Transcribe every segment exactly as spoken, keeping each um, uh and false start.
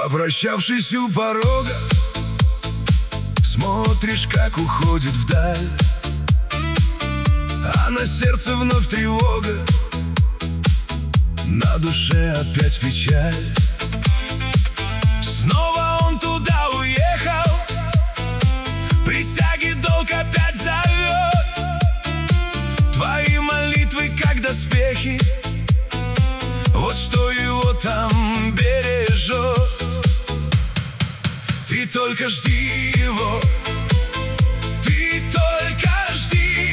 Попрощавшись у порога, смотришь, как уходит вдаль, а на сердце вновь тревога, на душе опять печаль. Снова он туда уехал, присяги долг опять зовет. Твои молитвы как доспехи, вот что его там бережет. Ты только жди его, ты только жди.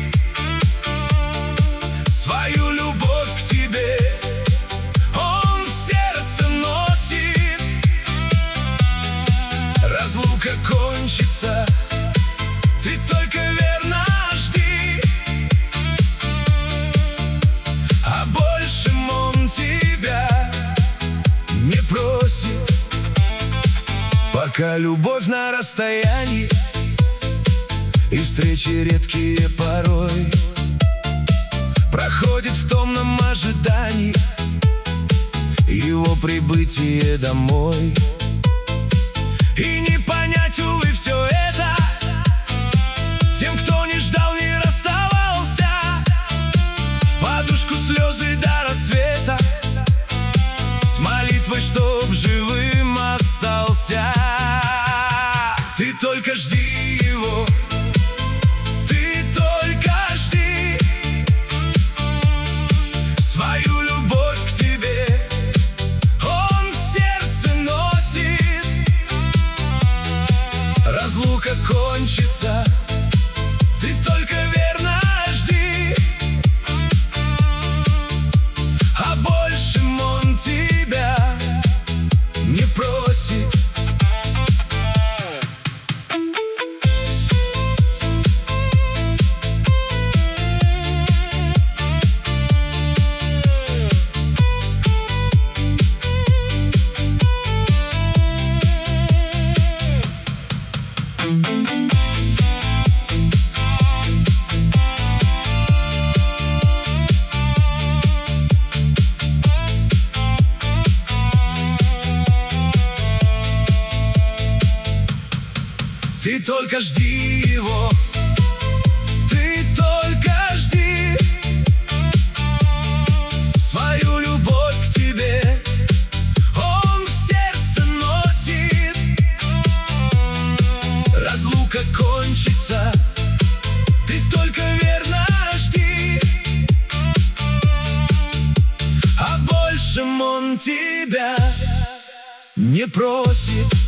Свою любовь к тебе он в сердце носит. Разлука кончится, ты только верно жди. А большем он тебя не просит. Пока любовь на расстоянии и встречи редкие порой, проходит в томном ожидании его прибытие домой. И не понять, увы, все это тем, кто не ждал, не расставался. В подушку слезы до рассвета, с молитвой, чтоб живым остался. Ты только жди его, ты только жди. Свою любовь к тебе он в сердце носит. Разлука кончится, ты только верно жди. А большем он тебя не просит. Ты только жди его, ты только жди. Свою любовь к тебе он в сердце носит. Разлука кончится, ты только верно жди. А большем он тебя не просит.